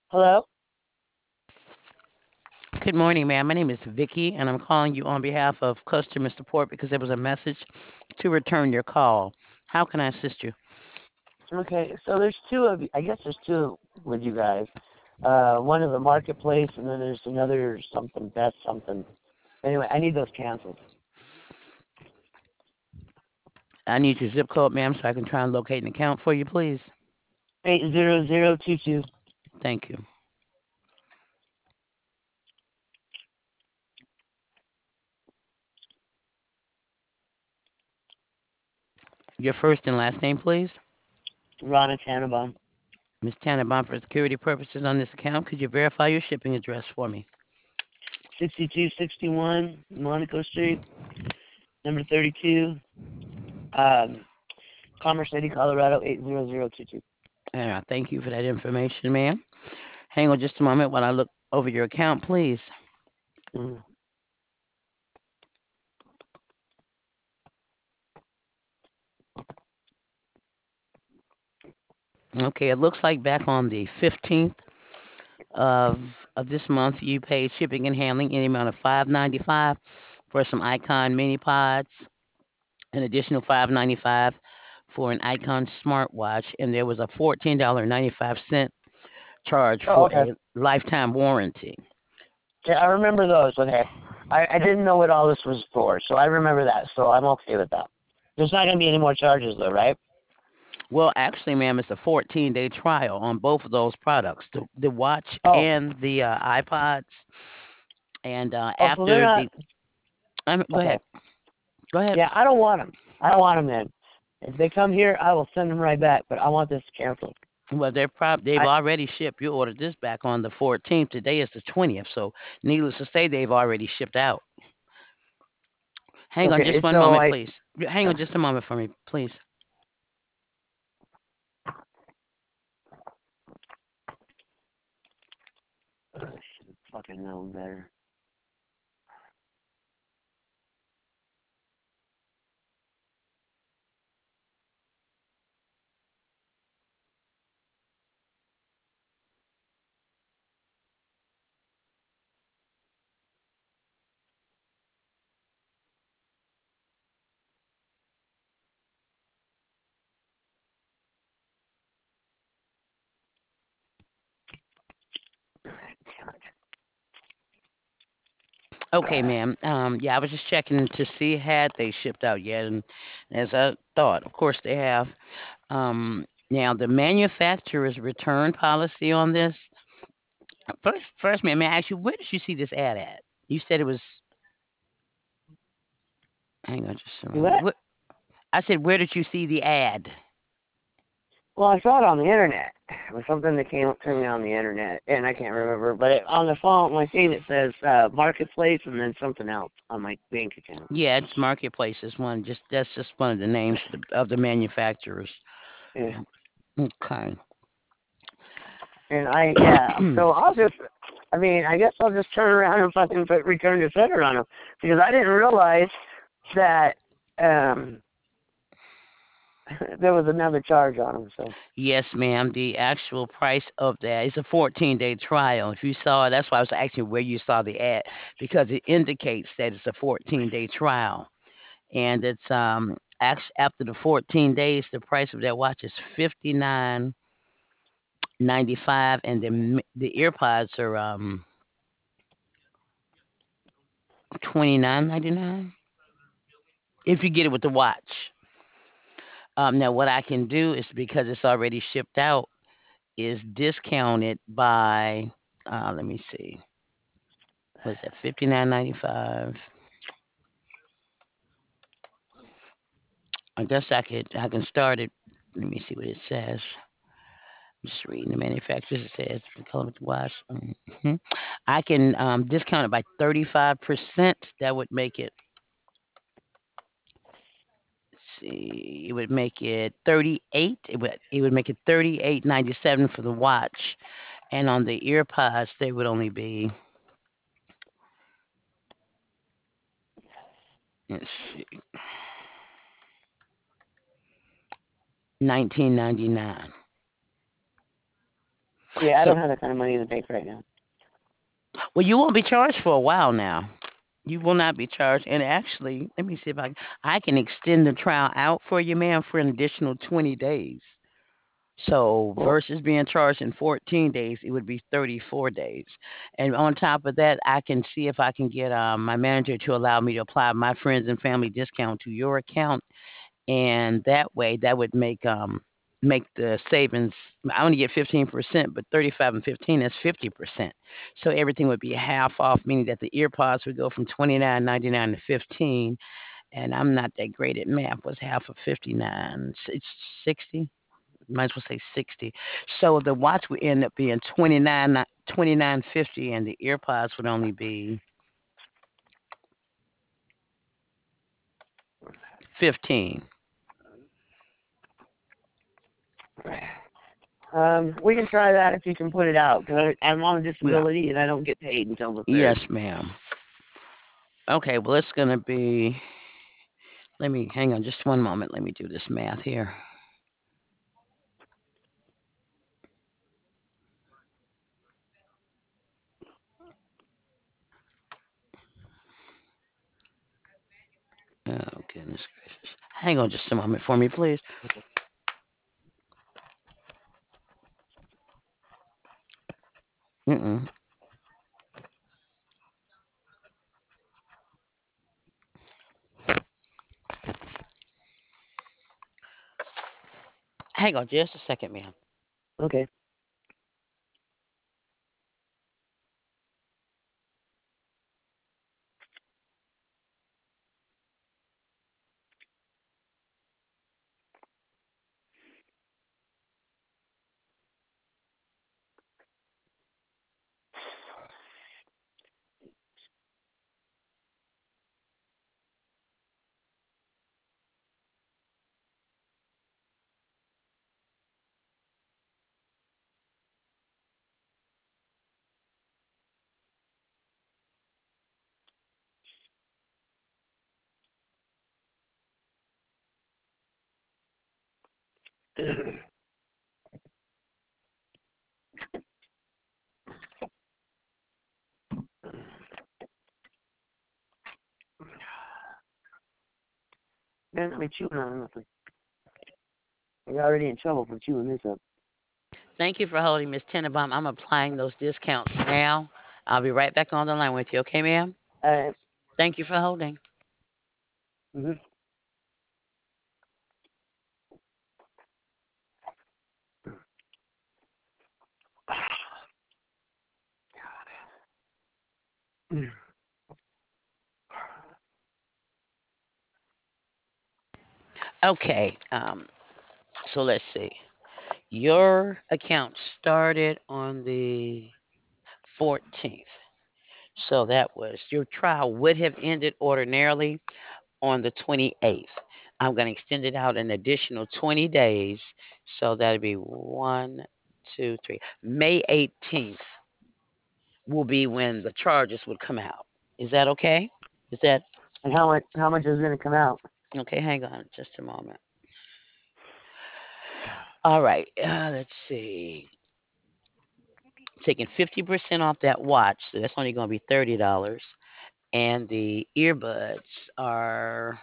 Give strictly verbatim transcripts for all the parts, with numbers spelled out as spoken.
Hello? Good morning, ma'am. My name is Vicky, and I'm calling you on behalf of customer support because there was a message to return your call. How can I assist you? Okay, so there's two of you. I guess there's two with you guys. Uh, one is a marketplace, and then there's another something, best something. Anyway, I need those canceled. I need your zip code, ma'am, so I can try and locate an account for you, please. Eight zero zero two two. Thank you. Your first and last name, please. Rana Tannenbaum. Miss Tannenbaum, for security purposes on this account, could you verify your shipping address for me? sixty-two sixty-one Monaco Street, number thirty-two, um, Commerce City, Colorado eight zero zero two two. And I thank you for that information, ma'am. Hang on just a moment while I look over your account, please. Mm. Okay, it looks like back on the fifteenth of of this month, you paid shipping and handling in the amount of five ninety five for some Icon mini pods, an additional five ninety five for an Icon smartwatch, and there was a fourteen ninety five cent charge Oh, for okay. a lifetime warranty. Yeah, I remember those. Okay. I, I didn't know what all this was for, so I remember that, so I'm okay with that. There's not going to be any more charges, though, right? Well, actually, ma'am, it's a fourteen day trial on both of those products, the, the watch Oh, and the uh, iPods. And uh, oh, so they're after not. the, um, go Okay. ahead, go ahead. Yeah, I don't want them. I don't want them then. If they come here, I will send them right back. But I want this canceled. Well, they're prob they've I already shipped. You ordered this back on the fourteenth. Today is the twentieth, so needless to say, they've already shipped out. Hang on just okay. one So moment, I please. Hang on just a moment for me, please. fucking know better. Okay, ma'am. Um, yeah, I was just checking to see had they shipped out yet, and as I thought, of course they have. Um, now the manufacturer's return policy on this. First, first, ma'am, may I ask you where did you see this ad at? You said it was. Hang on just a Do moment. what? What I said, where did you see the ad? Well, I saw it on the internet. It was something that came up to me on the internet, and I can't remember. But it, on the phone, my thing it says uh, marketplace and then something else on my bank account. Yeah, it's Marketplace is one. Just that's just one of the names of the, of the manufacturers. Yeah. Okay. And I yeah. So I'll just. I mean, I guess I'll just turn around and fucking put return to sender on them because I didn't realize that um there was another charge on them. So Yes, ma'am. The actual price of that is a fourteen day trial. If you saw it, that's why I was asking where you saw the ad because it indicates that it's a fourteen day trial, and it's um act- after the fourteen days, the price of that watch is fifty nine ninety five, and the m- the earpods are um twenty nine ninety nine if you get it with the watch. Um, now what I can do is because it's already shipped out is discounted by uh, let me see, was that fifty nine ninety five? I guess I could I can start it. Let me see what it says. I'm just reading the manufacturers. It says the color with the watch. Mhm. I can um, discount it by thirty five percent. That would make it. See, it would make it thirty eight. It would it would make it thirty eight ninety seven for the watch, and on the earpods they would only be. Let's see, nineteen ninety nine. Yeah, I So, don't have that kind of money in the bank right now. well, you won't be charged for a while now. You will not be charged. And actually, let me see if I I can extend the trial out for you, ma'am, for an additional twenty days. So Well, versus being charged in fourteen days, it would be thirty-four days. And on top of that, I can see if I can get um, my manager to allow me to apply my friends and family discount to your account, and that way, that would make um make the savings. I only get fifteen percent, but thirty-five and fifteen is fifty percent. So everything would be half off, meaning that the earpods would go from twenty-nine ninety-nine to fifteen. And I'm not that great at math. What's half of fifty-nine? It's sixty. Might as well say sixty. So the watch would end up being twenty-nine twenty-nine fifty, and the earpods would only be fifteen. um, we can try that if you can put it out because I'm on Yeah. disability and I don't get paid until the third. Yes, ma'am. Okay, well, it's going to be, let me hang on just one moment. Let me do this math here. Oh, goodness gracious. Hang on just a moment for me, please. Mm-mm. Hang on just a second, ma'am. Okay. Man, I'll be chewing on nothing. You're already in trouble for chewing this up. Thank you for holding, Miss Tenenbaum. I'm applying those discounts now. I'll be right back on the line with you, okay, ma'am? All right. Thank you for holding. Mm-hmm. Okay, um, so let's see. Your account started on the fourteenth. So that was your trial would have ended ordinarily on the twenty-eighth. I'm going to extend it out an additional twenty days. So that'd be one, two, three. May eighteenth will be when the charges would come out. Is that okay? Is that And how much? How much is going to come out? okay? Hang on just a moment. All right. Uh, let's see. Taking fifty percent off that watch. So that's only going to be thirty dollars. And the earbuds are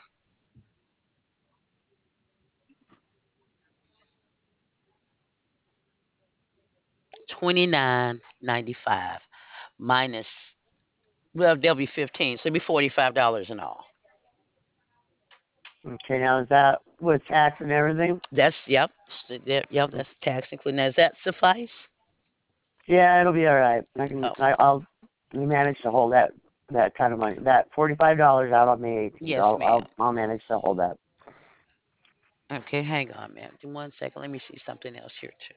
twenty-nine ninety-five minus, well, they'll be fifteen, so it'll be forty-five dollars in all. Okay, now is that with tax and everything? That's yep, yep. That's tax included. Now, does that suffice? Yeah, it'll be all right. I can. Oh, I, I'll. We manage to hold that that kind of money. That forty-five dollars out on May eighteenth. yes, I'll. ma'am. I'll. I'll manage to hold that. Okay, hang on, ma'am. Give me one second. Let me see something else here too.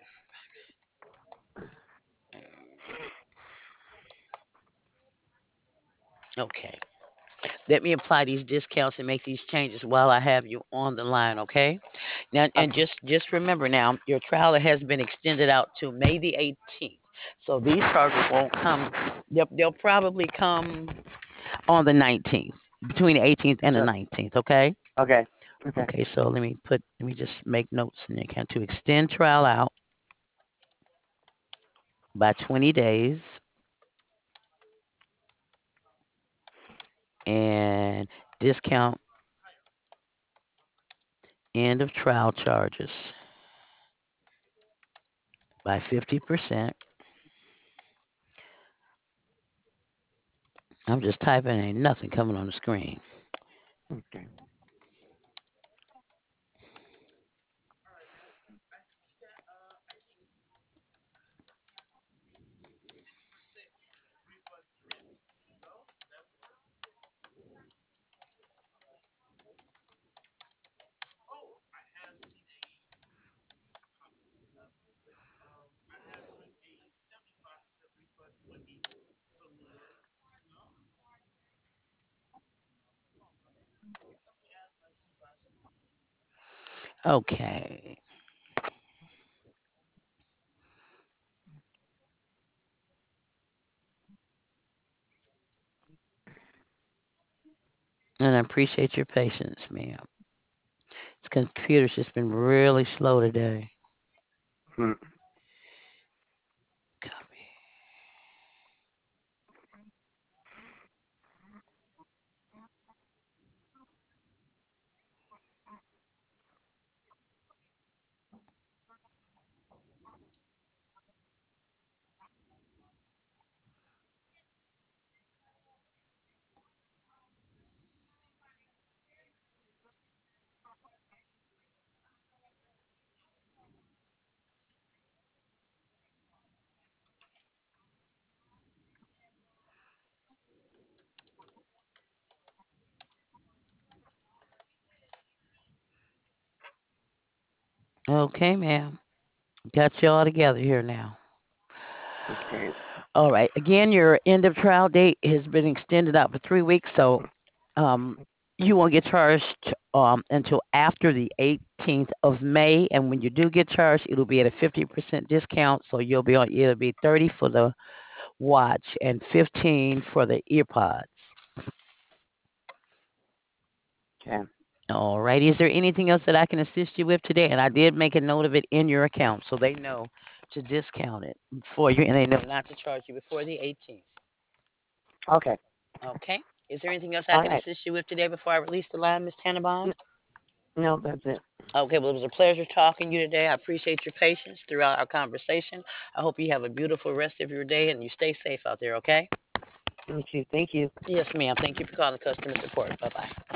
Okay, let me apply these discounts and make these changes while I have you on the line. Okay. Now, and Okay. just just remember now, your trial has been extended out to May the eighteenth. So these charges won't come. They'll, they'll probably come on the nineteenth, between the eighteenth and the So. nineteenth. Okay. Okay. Okay. Okay. So let me put. Let me just make notes in there. Can to extend trial out by twenty days, and discount end of trial charges by fifty percent. I'm just typing, ain't nothing coming on the screen. Okay. Okay. And I appreciate your patience, ma'am. This computer's just been really slow today. Hmm. Copy. Okay, ma'am. Got you all together here now. Okay. All right. Again, your end of trial date has been extended out for three weeks, so um, you won't get charged um, until after the eighteenth of May. And when you do get charged, it'll be at a fifty percent discount. So you'll be on, it'll be thirty for the watch and fifteen for the earpods. Okay. All right. Is there anything else that I can assist you with today? And I did make a note of it in your account so they know to discount it for you and they know not to charge you before the eighteenth. Okay. Okay. Is there anything else I All can right. assist you with today before I release the line, Miss Tannenbaum? N- No, that's it. Okay, well, it was a pleasure talking to you today. I appreciate your patience throughout our conversation. I hope you have a beautiful rest of your day and you stay safe out there, okay? You too. Thank you. Yes, ma'am. Thank you for calling customer support. Bye bye.